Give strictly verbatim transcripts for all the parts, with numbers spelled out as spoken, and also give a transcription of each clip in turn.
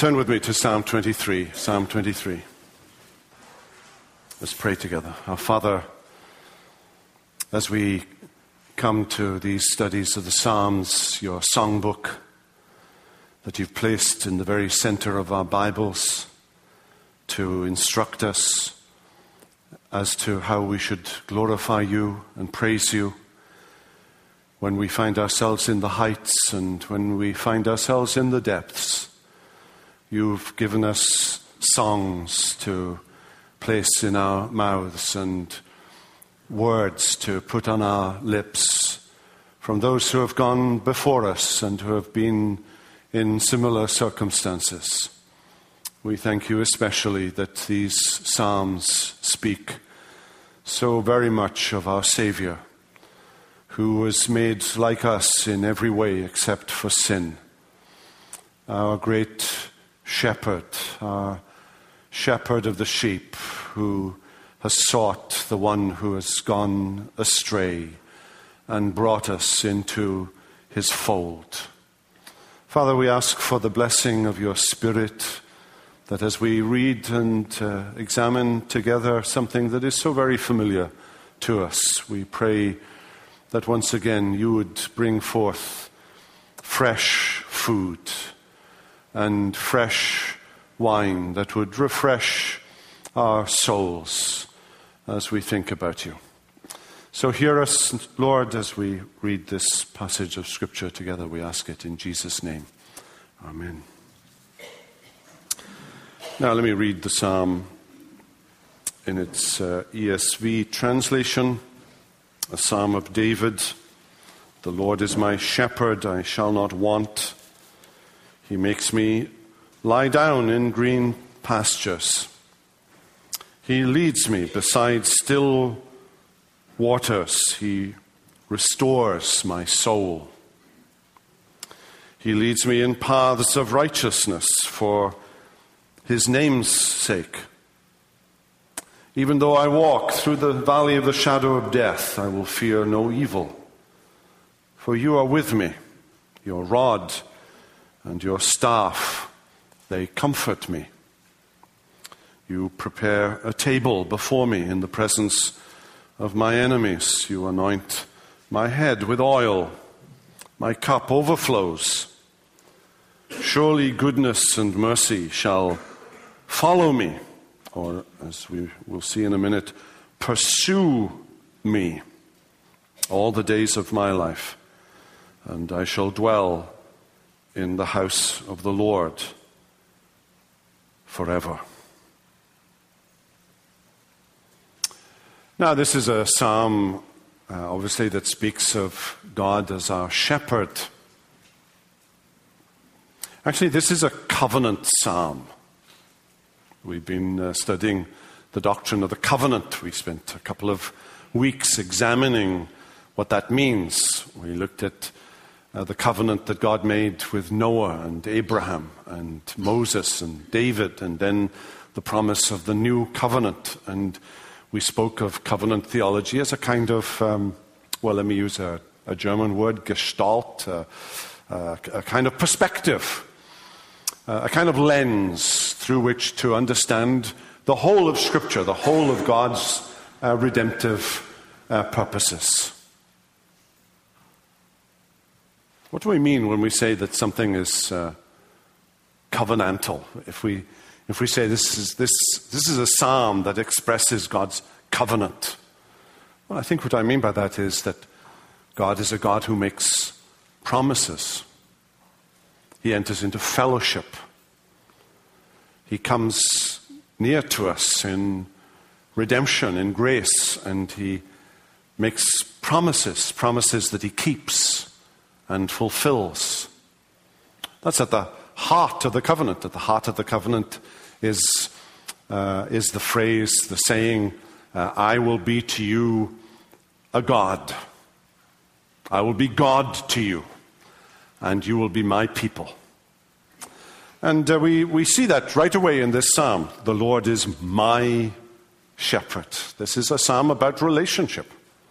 Turn with me to Psalm twenty-three. Psalm twenty-three. Let's pray together. Our Father, as we come to these studies of the Psalms, your songbook that you've placed in the very center of our Bibles to instruct us as to how we should glorify you and praise you when we find ourselves in the heights and when we find ourselves in the depths. You've given us songs to place in our mouths and words to put on our lips from those who have gone before us and who have been in similar circumstances. We thank you especially that these psalms speak so very much of our Savior, who was made like us in every way except for sin. Our great shepherd, our shepherd of the sheep, who has sought the one who has gone astray and brought us into his fold. Father, we ask for the blessing of your Spirit, that as we read and uh, examine together something that is so very familiar to us, we pray that once again you would bring forth fresh food and fresh wine that would refresh our souls as we think about you. So hear us, Lord, as we read this passage of Scripture together. We ask it in Jesus' name. Amen. Now let me read the psalm in its uh, E S V translation, a psalm of David. The Lord is my shepherd, I shall not want. He makes me lie down in green pastures. He leads me beside still waters. He restores my soul. He leads me in paths of righteousness for his name's sake. Even though I walk through the valley of the shadow of death, I will fear no evil. For you are with me, your rod and your staff, they comfort me. You prepare a table before me in the presence of my enemies. You anoint my head with oil. My cup overflows. Surely goodness and mercy shall follow me, or as we will see in a minute, pursue me all the days of my life, and I shall dwell in the house of the Lord forever. Now, this is a psalm, uh, obviously, that speaks of God as our shepherd. Actually, this is a covenant psalm. We've been uh, studying the doctrine of the covenant. We spent a couple of weeks examining what that means. We looked at uh, the covenant that God made with Noah and Abraham and Moses and David, and then the promise of the new covenant. And we spoke of covenant theology as a kind of, um, well, let me use a, a German word, Gestalt, uh, uh, a kind of perspective, uh, a kind of lens through which to understand the whole of Scripture, the whole of God's uh, redemptive uh, purposes. What do we mean when we say that something is uh, covenantal? If we if we say this is this this is a psalm that expresses God's covenant, well, I think what I mean by that is that God is a God who makes promises. He enters into fellowship. He comes near to us in redemption, in grace, and he makes promises, promises that he keeps and fulfills. That's at the heart of the covenant. At the heart of the covenant is, uh, is the phrase, the saying, uh, I will be to you a God. I will be God to you, and you will be my people. And uh, we, we see that right away in this psalm. The Lord is my shepherd. This is a psalm about relationship.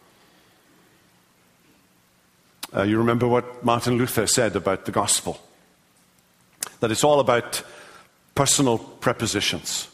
Uh, you remember what Martin Luther said about the gospel, that it's all about personal prepositions.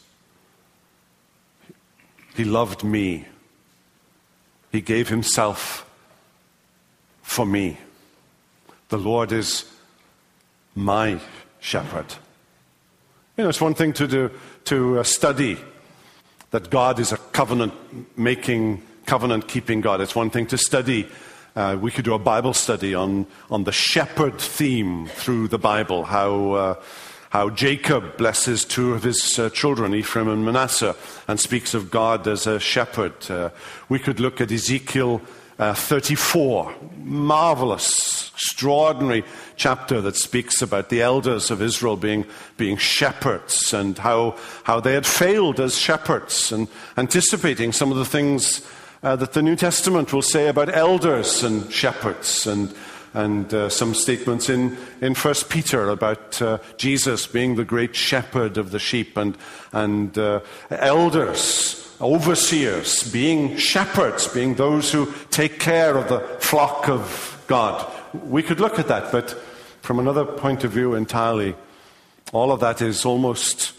He loved me. He gave himself for me. The Lord is my shepherd. You know, it's one thing to do, to uh, study that God is a covenant-making, covenant-keeping God. It's one thing to study. Uh, we could do a Bible study on, on the shepherd theme through the Bible, how uh, how Jacob blesses two of his uh, children, Ephraim and Manasseh, and speaks of God as a shepherd. Uh, we could look at Ezekiel uh, thirty-four, marvelous, extraordinary chapter that speaks about the elders of Israel being being shepherds and how how they had failed as shepherds, and anticipating some of the things uh, that the New Testament will say about elders and shepherds, and and uh, some statements in in First Peter about uh, Jesus being the great shepherd of the sheep, and and uh, elders, overseers, being shepherds, being those who take care of the flock of God. We could look at that, but from another point of view entirely, all of that is almost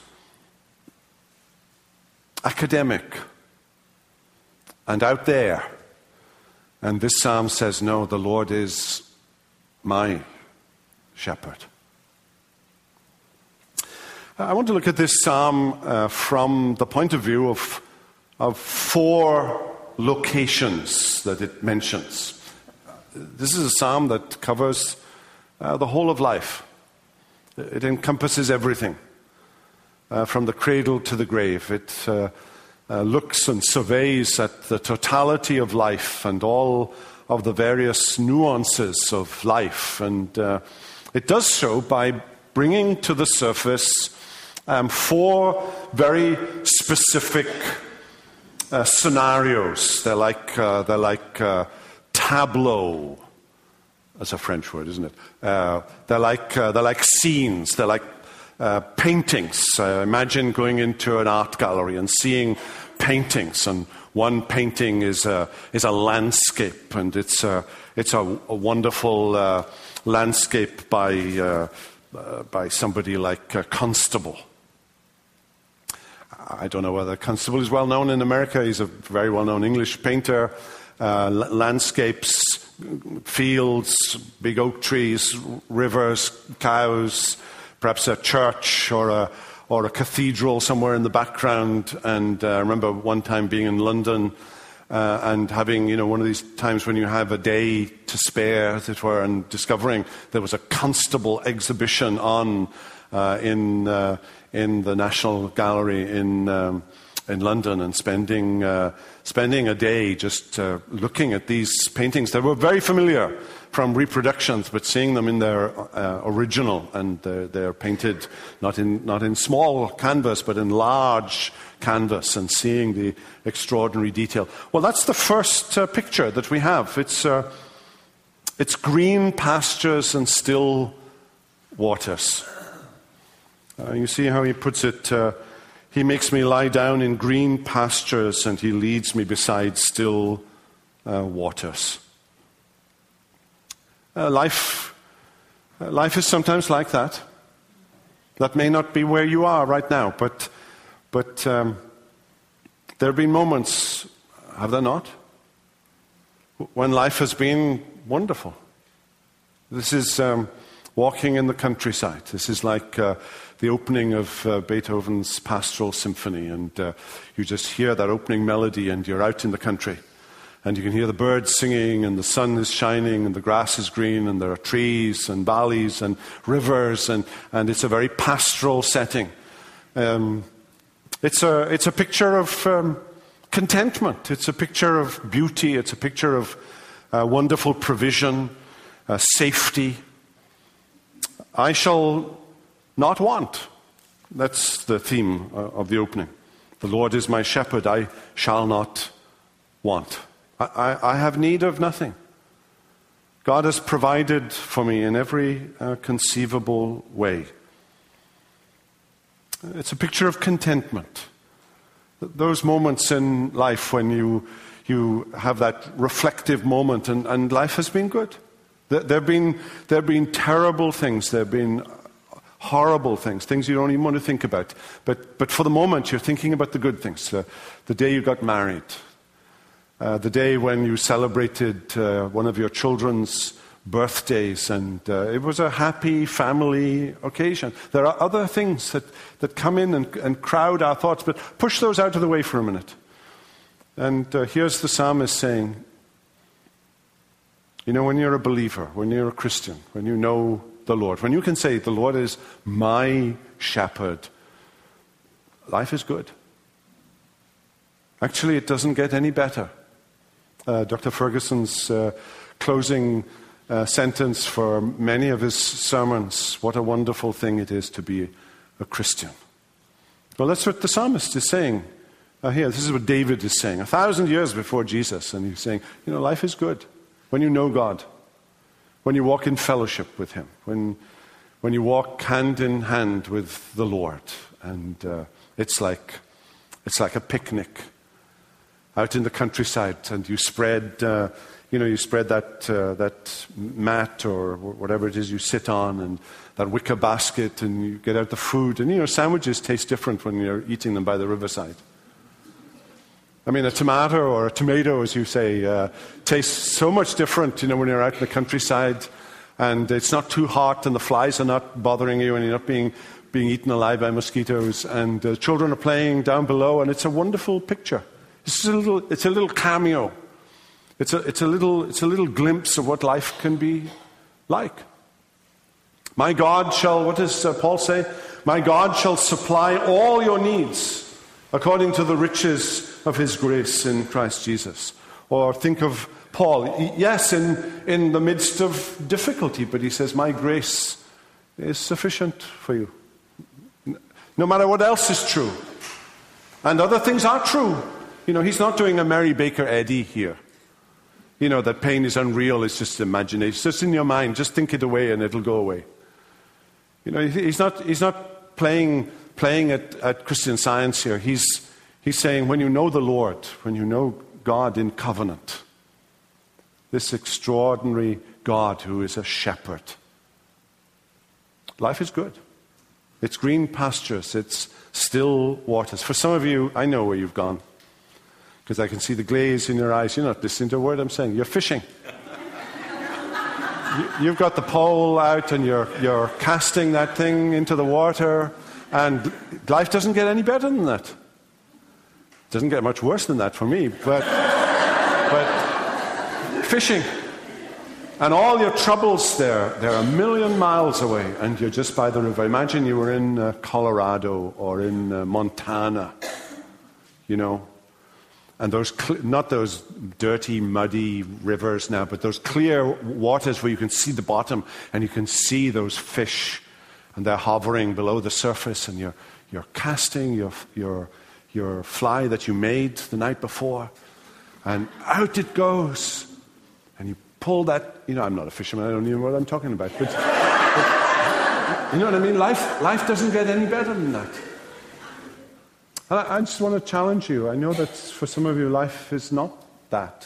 academic and out there. And this psalm says, no, the Lord is my shepherd. I want to look at this psalm uh, from the point of view of, of four locations that it mentions. This is a psalm that covers uh, the whole of life. It encompasses everything, uh, from the cradle to the grave. It uh, uh, looks and surveys at the totality of life and all of the various nuances of life. And uh, it does so by bringing to the surface um, four very specific uh, scenarios. They're like, uh, they're like uh, tableau. That's a French word, isn't it? Uh, they're like uh, they're like scenes. They're like uh, paintings. Uh, imagine going into an art gallery and seeing paintings. And one painting is a is a landscape, and it's a it's a, a wonderful uh, landscape by uh, uh, by somebody like uh, Constable. I don't know whether Constable is well known in America. He's a very well known English painter. Uh, landscapes, fields, big oak trees, rivers, cows, perhaps a church or a or a cathedral somewhere in the background. And uh, I remember one time being in London uh, and having, you know, one of these times when you have a day to spare, as it were, and discovering there was a Constable exhibition on uh, in uh, in the National Gallery in um, in London, and spending uh, spending a day just uh, looking at these paintings that were very familiar from reproductions, but seeing them in their uh, original, and uh, they're painted not in not in small canvas, but in large canvas, and seeing the extraordinary detail. Well, that's the first uh, picture that we have. It's uh, it's green pastures and still waters. Uh, you see how he puts it. Uh, He makes me lie down in green pastures, and he leads me beside still uh, waters. Uh, life, uh, life is sometimes like that. That may not be where you are right now, but, but um, there have been moments, have there not, when life has been wonderful. This is um, walking in the countryside. This is like Uh, the opening of uh, Beethoven's Pastoral Symphony, and uh, you just hear that opening melody, and you're out in the country, and you can hear the birds singing, and the sun is shining, and the grass is green, and there are trees and valleys and rivers, and, and it's a very pastoral setting. Um, it's a it's a picture of um, contentment. It's a picture of beauty. It's a picture of uh, wonderful provision, uh, safety. I shall not want. That's the theme of the opening. The Lord is my shepherd, I shall not want. I, I, I have need of nothing. God has provided for me in every uh, conceivable way. It's a picture of contentment. Those moments in life when you you have that reflective moment, and, and life has been good. There, there have been there have been terrible things. There have been horrible things, things you don't even want to think about. But, but for the moment, you're thinking about the good things. Uh, the day you got married, uh, the day when you celebrated uh, one of your children's birthdays, and uh, it was a happy family occasion. There are other things that, that come in and, and crowd our thoughts, but push those out of the way for a minute. And uh, here's the psalmist saying, you know, when you're a believer, when you're a Christian, when you know the Lord, when you can say, the Lord is my shepherd, life is good. Actually, it doesn't get any better. Uh, Doctor Ferguson's uh, closing uh, sentence for many of his sermons, what a wonderful thing it is to be a Christian. Well, that's what the psalmist is saying uh, here. This is what David is saying, a thousand years before Jesus. And he's saying, you know, life is good when you know God, when you walk in fellowship with him, when, when you walk hand in hand with the Lord. And uh, it's like, it's like a picnic out in the countryside, and you spread, uh, you know, you spread that uh, that mat or whatever it is you sit on, and that wicker basket, and you get out the food, and you know, sandwiches taste different when you're eating them by the riverside. I mean, a tomato or a tomato, as you say, uh, tastes so much different, you know, when you're out in the countryside, and it's not too hot, and the flies are not bothering you, and you're not being being eaten alive by mosquitoes, and uh, children are playing down below, and it's a wonderful picture. It's a little, it's a little cameo. It's a, it's a little, it's a little glimpse of what life can be like. My God shall, what does uh, Paul say? My God shall supply all your needs according to the riches of his grace in Christ Jesus. Or think of Paul. Yes, in, in the midst of difficulty, but he says, my grace is sufficient for you. No matter what else is true. And other things are true. You know, he's not doing a Mary Baker Eddy here. You know, that pain is unreal, it's just imagination. It's just in your mind, just think it away and it'll go away. You know, he's not, he's not playing, playing at, at Christian Science here. He's, he's saying when you know the Lord, when you know God in covenant, this extraordinary God who is a shepherd, life is good. It's green pastures, it's still waters. For some of you, I know where you've gone, because I can see the glaze in your eyes. You're not listening to a word I'm saying. You're fishing. you, you've got the pole out and you're, you're casting that thing into the water, and life doesn't get any better than that. It doesn't get much worse than that for me, but, but fishing. And all your troubles there, they're a million miles away, and you're just by the river. Imagine you were in uh, Colorado or in uh, Montana, you know, and those, cl- not those dirty, muddy rivers now, but those clear waters where you can see the bottom and you can see those fish, and they're hovering below the surface, and you're, you're casting your, your, your fly that you made the night before, and out it goes. And you pull that, you know, I'm not a fisherman, I don't even know what I'm talking about, but, but you know what I mean? Life, life doesn't get any better than that. And I, I just want to challenge you. I know that for some of you, life is not that.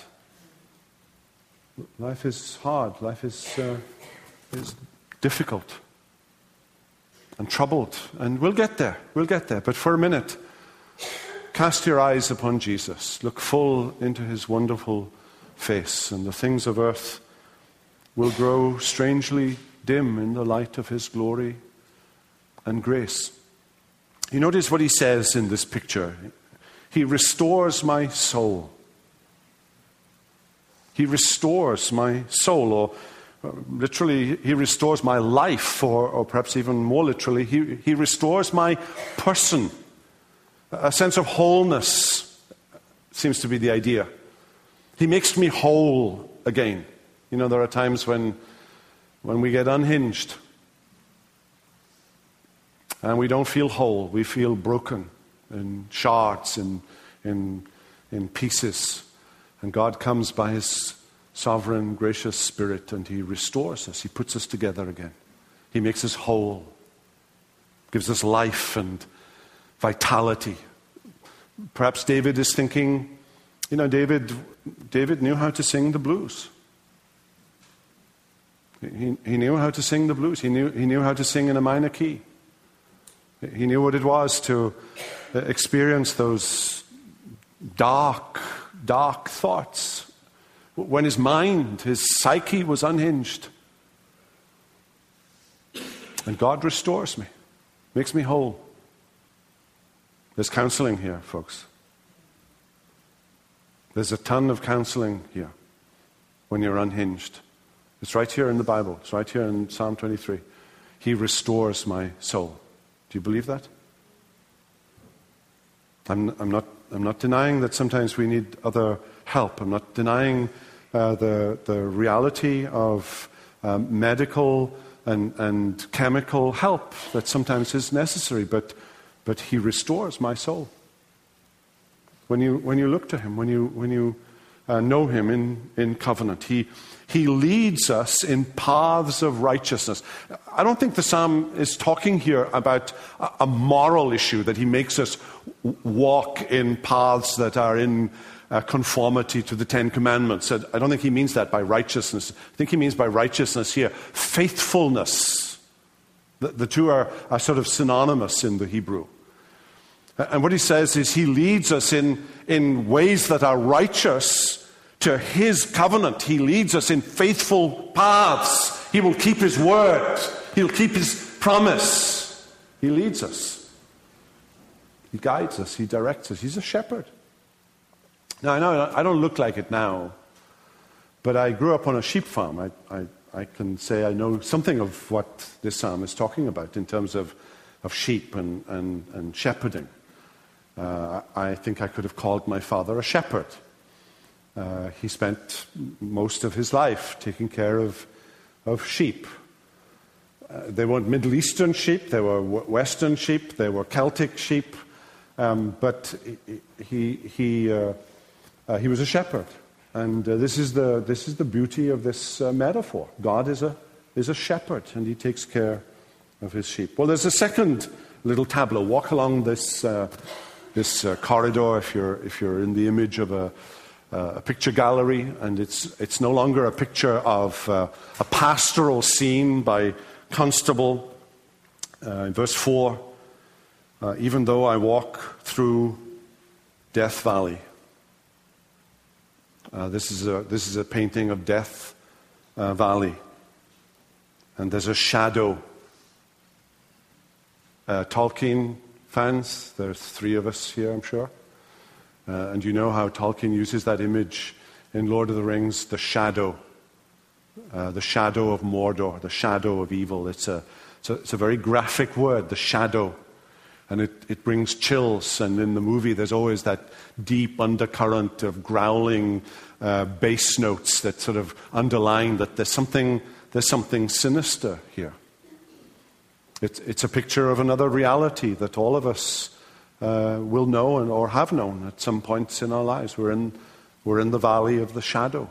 Life is hard. Life is, uh, is difficult and troubled. And we'll get there. We'll get there. But for a minute, cast your eyes upon Jesus. Look full into his wonderful face, and the things of earth will grow strangely dim in the light of his glory and grace. You notice what he says in this picture. He restores my soul. He restores my soul, or uh, literally, he restores my life, or, or perhaps even more literally, he, he restores my person. A sense of wholeness seems to be the idea. He makes me whole again. You know, there are times when, when we get unhinged and we don't feel whole. We feel broken in shards, in, in, in pieces. And God comes by his sovereign, gracious Spirit, and he restores us. He puts us together again. He makes us whole, gives us life and vitality. Perhaps David is thinking, you know, David, David knew how to sing the blues. He, he knew how to sing the blues. He knew, he knew how to sing in a minor key. He knew what it was to experience those dark, dark thoughts when his mind, his psyche was unhinged. And God restores me, makes me whole. There's counseling here, folks. There's a ton of counseling here when you're unhinged. It's right here in the Bible. It's right here in Psalm twenty-three. He restores my soul. Do you believe that? I'm, I'm not. I'm not denying that sometimes we need other help. I'm not denying uh, the the reality of um, medical and and chemical help that sometimes is necessary. But but He restores my soul. When you when you look to Him, when you when you uh, know Him in in covenant, He. He leads us in paths of righteousness. I don't think the psalm is talking here about a moral issue, that he makes us walk in paths that are in uh, conformity to the Ten Commandments. I don't think he means that by righteousness. I think he means by righteousness here faithfulness. The, the two are, are sort of synonymous in the Hebrew. And what he says is he leads us in, in ways that are righteous to his covenant. He leads us in faithful paths. He will keep his word. He'll keep his promise. He leads us. He guides us. He directs us. He's a shepherd. Now, I know I don't look like it now, but I grew up on a sheep farm. I, I, I can say I know something of what this psalm is talking about in terms of, of sheep and, and, and shepherding. Uh, I think I could have called my father a shepherd. Uh, he spent most of his life taking care of, of sheep. Uh, they weren't Middle Eastern sheep, they were Western sheep, they were Celtic sheep, um, but he, he, uh, uh, he was a shepherd. And uh, this, is the, this is the beauty of this uh, metaphor. God is a, is a shepherd, and he takes care of his sheep. Well, there's a second little tableau. Walk along this, uh, this uh, corridor if you're, if you're in the image of a Uh, a picture gallery, and it's it's no longer a picture of uh, a pastoral scene by Constable. Uh, in verse four, uh, even though I walk through Death Valley. Uh, this is a this is a painting of Death uh, Valley, and there's a shadow. Uh, Tolkien fans, there's three of us here, I'm sure. Uh, and you know how Tolkien uses that image in Lord of the Rings, the shadow, uh, the shadow of Mordor, the shadow of evil. It's a, it's a, it's a very graphic word, the shadow, and it, it brings chills. And in the movie, there's always that deep undercurrent of growling uh, bass notes that sort of underline that there's something, there's something sinister here. It's, it's a picture of another reality that all of us Uh, will know and, or have known at some points in our lives. We're in, we're in the valley of the shadow.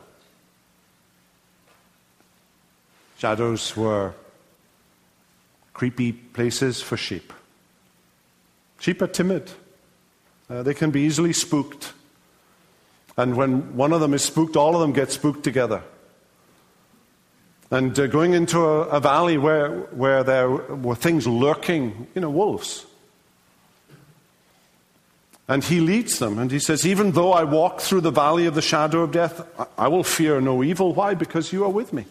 Shadows were creepy places for sheep. Sheep are timid. Uh, they can be easily spooked. And when one of them is spooked, all of them get spooked together. And uh, going into a, a valley where, where there were things lurking, you know, wolves. And he leads them, and he says, even though I walk through the valley of the shadow of death, I will fear no evil. Why? Because you are with me.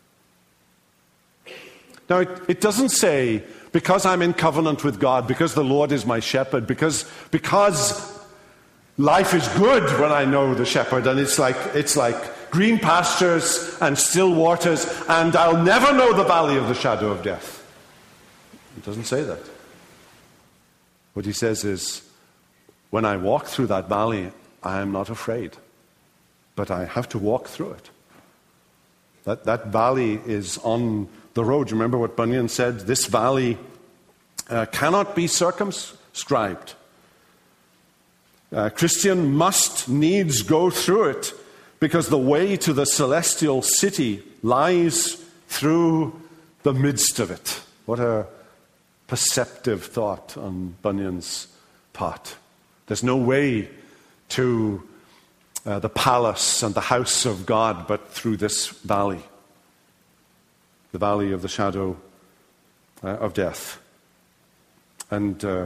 Now, it, it doesn't say, because I'm in covenant with God, because the Lord is my shepherd, because, because life is good when I know the shepherd, and it's like, it's like green pastures and still waters, and I'll never know the valley of the shadow of death. It doesn't say that. What he says is, when I walk through that valley, I am not afraid. But I have to walk through it. That, that valley is on the road. You remember what Bunyan said? This valley uh, cannot be circumscribed. A Christian must needs go through it because the way to the celestial city lies through the midst of it. What a perceptive thought on Bunyan's part. There's no way to uh, the palace and the house of God but through this valley. the valley of the shadow uh, of death. And uh,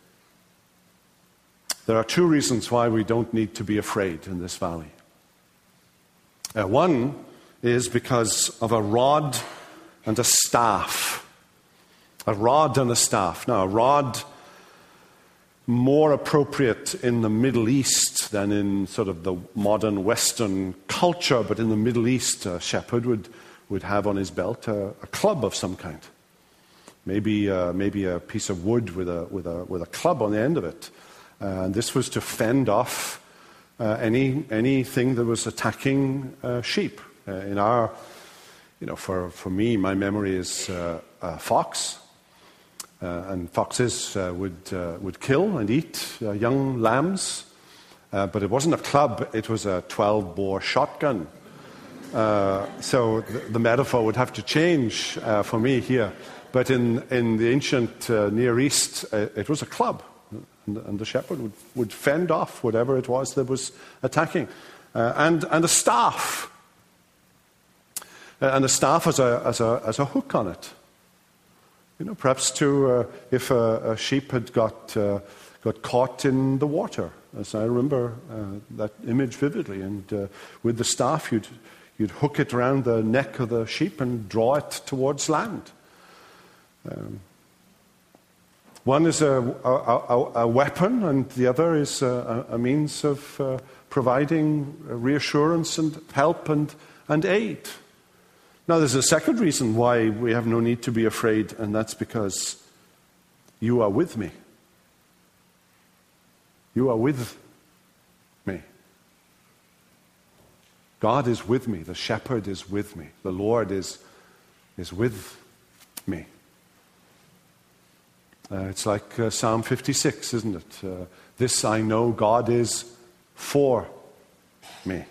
there are two reasons why we don't need to be afraid in this valley. Uh, one is because of a rod and a staff. A rod and a staff. Now, a rod, more appropriate in the Middle East than in sort of the modern Western culture, but in the Middle East, a shepherd would, would have on his belt a, a club of some kind. Maybe, uh, maybe a piece of wood with a, with a, with a club on the end of it. Uh, and this was to fend off uh, any anything that was attacking uh, sheep. Uh, in our, you know, for, for me, my memory is uh, a fox. Uh, and foxes uh, would uh, would kill and eat uh, young lambs, uh, but it wasn't a club; it was a twelve-bore shotgun. Uh, so the, the metaphor would have to change uh, for me here. But in in the ancient uh, Near East, uh, it was a club, and, and the shepherd would, would fend off whatever it was that was attacking, uh, and and a staff, uh, and a staff as a as a as a hook on it. You know, perhaps to uh, if a, a sheep had got uh, got caught in the water, as I remember uh, that image vividly, and uh, with the staff you'd you'd hook it around the neck of the sheep and draw it towards land. Um, one is a, a, a, a weapon, and the other is a, a means of uh, providing reassurance and help and and aid. Now, there's a second reason why we have no need to be afraid, and that's because you are with me. You are with me. God is with me. The shepherd is with me. The Lord is, is with me. Uh, it's like uh, Psalm fifty-six, isn't it? Uh, this I know, God is for me.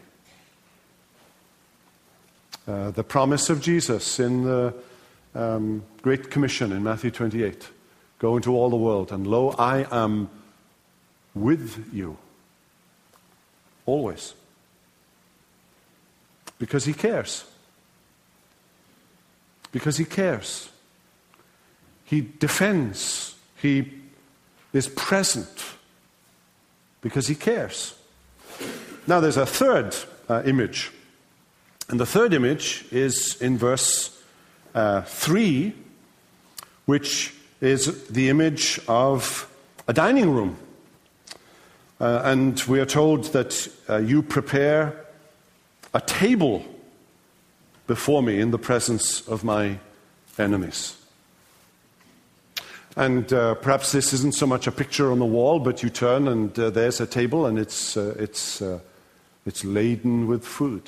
Uh, the promise of Jesus in the um, Great Commission in Matthew twenty-eight. Go into all the world, and lo, I am with you. Always. Because he cares. Because he cares. He defends. He is present. Because he cares. Now there's a third uh, image. And the third image is in verse uh, three, which is the image of a dining room. Uh, and we are told that uh, you prepare a table before me in the presence of my enemies. And uh, perhaps this isn't so much a picture on the wall, but you turn and uh, there's a table, and it's uh, it's uh, it's laden with food.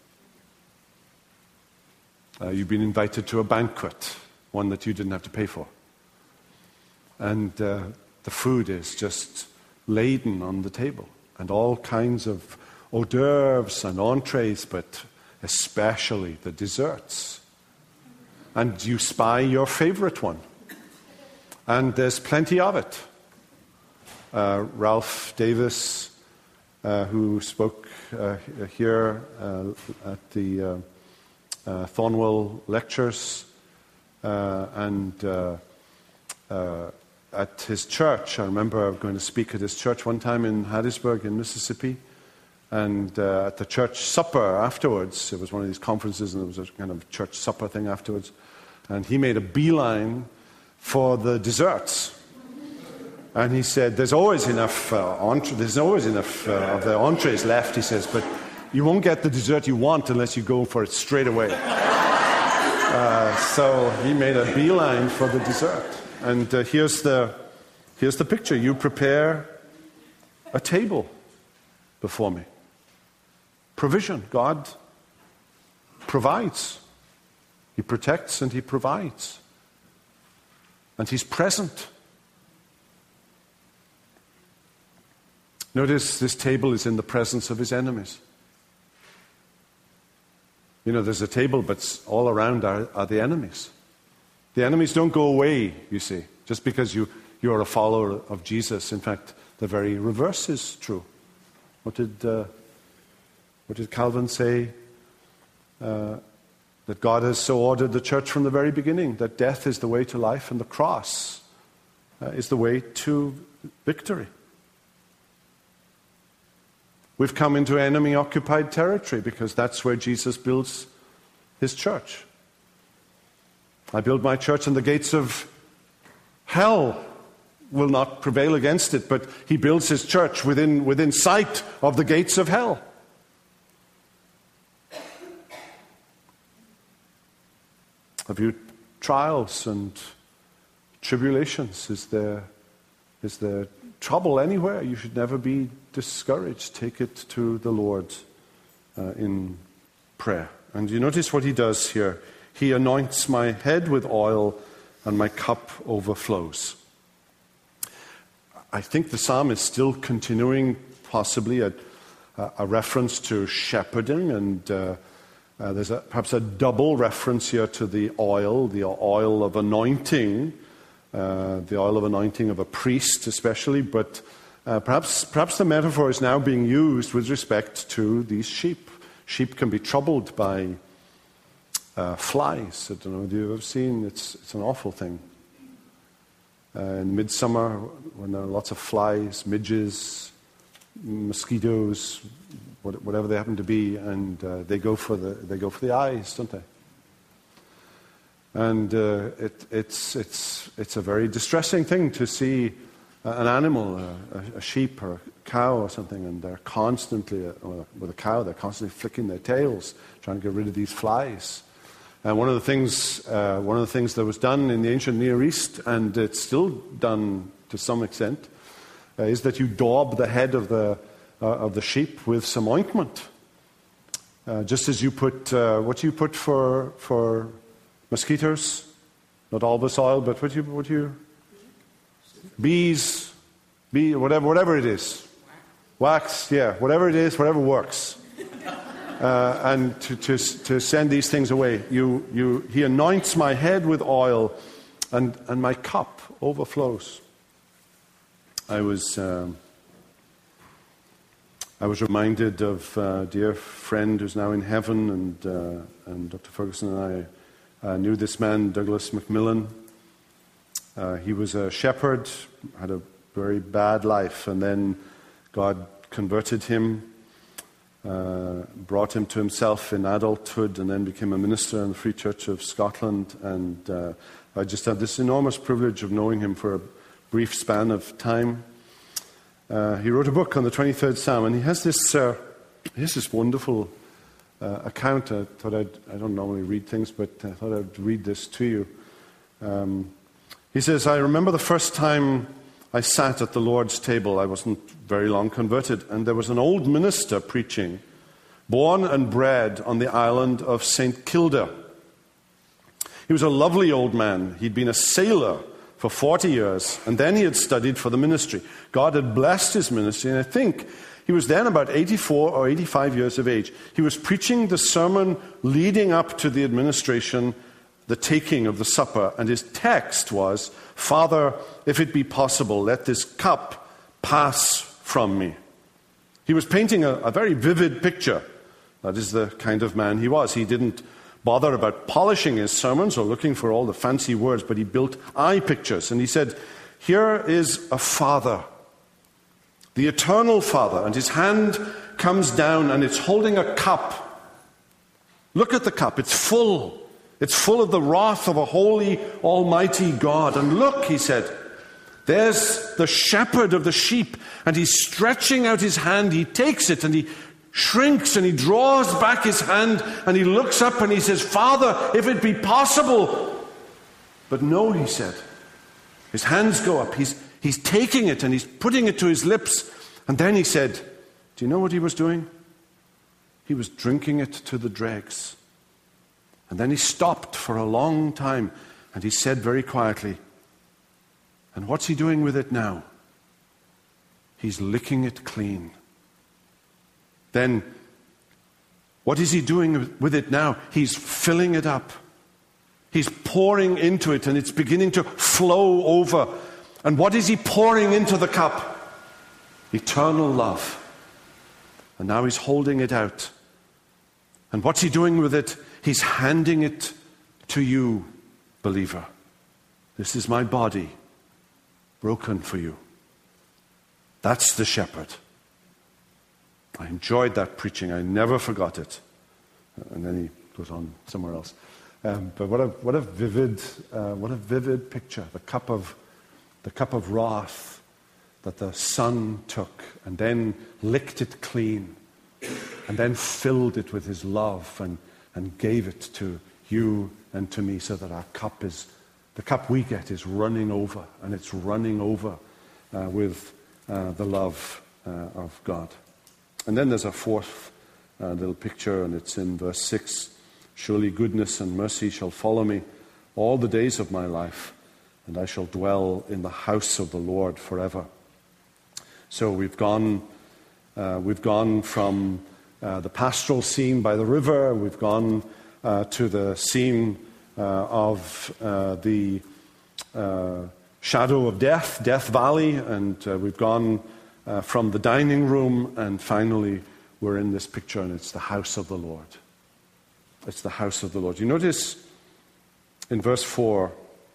Uh, you've been invited to a banquet, one that you didn't have to pay for. And uh, the food is just laden on the table, and all kinds of hors d'oeuvres and entrees, but especially the desserts. And you spy your favorite one. And there's plenty of it. Uh, Ralph Davis, uh, who spoke uh, here uh, at the uh, Uh, Thornwell lectures, uh, and uh, uh, at his church. I remember going to speak at his church one time in Hattiesburg in Mississippi, and uh, at the church supper afterwards, it was one of these conferences, and there was a kind of church supper thing afterwards, and he made a beeline for the desserts. And he said, there's always enough uh, entre- there's always enough uh, of the entrees left, he says, but you won't get the dessert you want unless you go for it straight away. Uh, so he made a beeline for the dessert. And uh, here's the here's the picture. You prepare a table before me. Provision. God provides. He protects and he provides. And he's present. Notice this table is in the presence of his enemies. You know, there's a table, but all around are, are the enemies. The enemies don't go away, you see, just because you, you're a follower of Jesus. In fact, the very reverse is true. What did, uh, what did Calvin say? Uh, that God has so ordered the church from the very beginning, that death is the way to life and the cross uh, is the way to victory. We've come into enemy-occupied territory because that's where Jesus builds his church. I build my church and the gates of hell will not prevail against it, but he builds his church within, within sight of the gates of hell. Have you trials and tribulations? Is there, is there trouble anywhere? You should never be discouraged. Take it to the Lord uh, in prayer. And you notice what he does here. He anoints my head with oil and my cup overflows. I think the psalm is still continuing possibly a, a reference to shepherding, and uh, uh, there's a, perhaps a double reference here to the oil, the oil of anointing, uh, the oil of anointing of a priest especially, but uh, perhaps, perhaps the metaphor is now being used with respect to these sheep. Sheep can be troubled by Uh, flies. I don't know if you've ever seen, it's, it's an awful thing. Uh, in midsummer, when there are lots of flies, midges, mosquitoes, whatever they happen to be, and uh, they go for the they go for the eyes, don't they? And uh, it, it's it's it's a very distressing thing to see an animal, a, a sheep or a cow or something, and they're constantly, uh, with a cow, they're constantly flicking their tails, trying to get rid of these flies. And one of the things, uh, one of the things that was done in the ancient Near East, and it's still done to some extent, uh, is that you daub the head of the uh, of the sheep with some ointment, uh, just as you put uh, what do you put for for mosquitoes? Not Albus oil, but what do you what do you bees, bee whatever whatever it is, wax, yeah, whatever it is, whatever works. Uh, and to, to, to send these things away. You, you, he anoints my head with oil, and, and my cup overflows. I was um, I was reminded of a dear friend who's now in heaven, and uh, and Doctor Ferguson and I uh, knew this man, Douglas Macmillan. Uh, he was a shepherd, had a very bad life, and then God converted him. Uh, brought him to himself in adulthood, and then became a minister in the Free Church of Scotland. And uh, I just had this enormous privilege of knowing him for a brief span of time. Uh, he wrote a book on the twenty-third Psalm, and he has this uh, he has this wonderful uh, account. I thought I'd, I don't normally read things, but I thought I'd read this to you. Um, he says, "I remember the first time I sat at the Lord's table. I wasn't very long converted, and there was an old minister preaching, born and bred on the island of Saint Kilda. He was a lovely old man. He'd been a sailor for forty years, and then he had studied for the ministry. God had blessed his ministry, and I think he was then about eighty-four or eighty-five years of age. He was preaching the sermon leading up to the administration, the taking of the supper, and his text was, 'Father, if it be possible, let this cup pass from me.' He was painting a, a very vivid picture. That is the kind of man he was. He didn't bother about polishing his sermons or looking for all the fancy words, but he built eye pictures. And he said, here is a father, the eternal Father, and his hand comes down and it's holding a cup. Look at the cup. It's full. It's full of the wrath of a holy, almighty God. And look, he said, there's the shepherd of the sheep, and he's stretching out his hand. He takes it and he shrinks and he draws back his hand and he looks up and he says, 'Father, if it be possible.' But no," he said. His hands go up. He's, he's taking it and he's putting it to his lips. And then he said, do you know what he was doing? He was drinking it to the dregs. And then he stopped for a long time and he said very quietly, and what's he doing with it now? He's licking it clean. Then, what is he doing with it now? He's filling it up. He's pouring into it and it's beginning to flow over. And what is he pouring into the cup? Eternal love. And now he's holding it out. And what's he doing with it? He's handing it to you, believer. This is my body, broken for you. That's the shepherd. I enjoyed that preaching. I never forgot it. And then he goes on somewhere else. Um, but what a what a vivid uh, what a vivid picture. The cup of the cup of wrath that the Son took and then licked it clean and then filled it with his love and, and gave it to you and to me, so that our cup is the cup we get is running over, and it's running over uh, with uh, the love uh, of God. And then there's a fourth uh, little picture, and it's in verse six. Surely goodness and mercy shall follow me all the days of my life, and I shall dwell in the house of the Lord forever. So we've gone, uh, we've gone from uh, the pastoral scene by the river. We've gone uh, to the scene uh, of uh, the uh, shadow of death, Death Valley, and uh, we've gone uh, from the dining room, and finally we're in this picture, and it's the house of the Lord. It's the house of the Lord. You notice in verse four,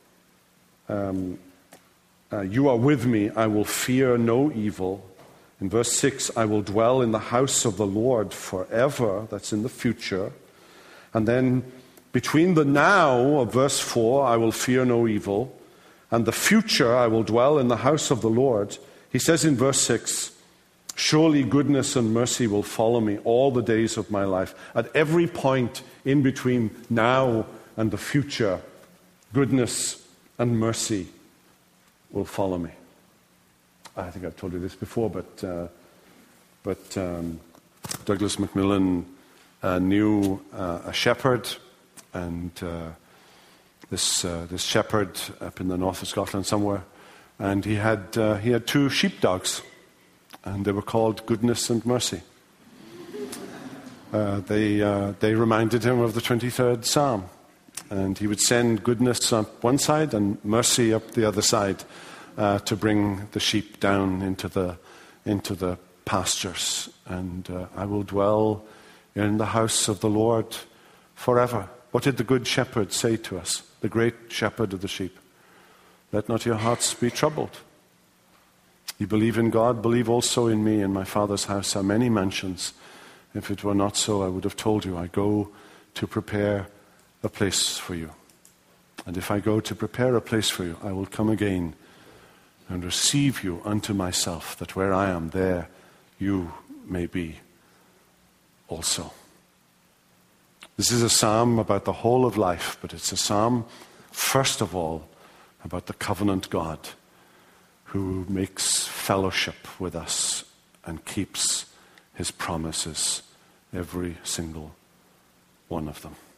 um, uh, you are with me, I will fear no evil. In verse six, I will dwell in the house of the Lord forever. That's in the future. And then between the now of verse four, I will fear no evil, and the future, I will dwell in the house of the Lord, he says in verse six, surely goodness and mercy will follow me all the days of my life. At every point in between now and the future, goodness and mercy will follow me. I think I've told you this before, but uh, but um, Douglas Macmillan uh, knew uh, a shepherd, and uh, this uh, this shepherd up in the north of Scotland somewhere, and he had uh, he had two sheepdogs. And they were called Goodness and Mercy. Uh, they uh, they reminded him of the twenty-third Psalm. And he would send goodness up one side and mercy up the other side uh, to bring the sheep down into the into the pastures. And uh, I will dwell in the house of the Lord forever. What did the good shepherd say to us? The great shepherd of the sheep. Let not your hearts be troubled. You believe in God, believe also in me. In my Father's house are many mansions. If it were not so, I would have told you. I go to prepare a place for you. And if I go to prepare a place for you, I will come again and receive you unto myself, that where I am, there you may be also. This is a psalm about the whole of life, but it's a psalm, first of all, about the covenant God, who makes fellowship with us and keeps his promises, every single one of them.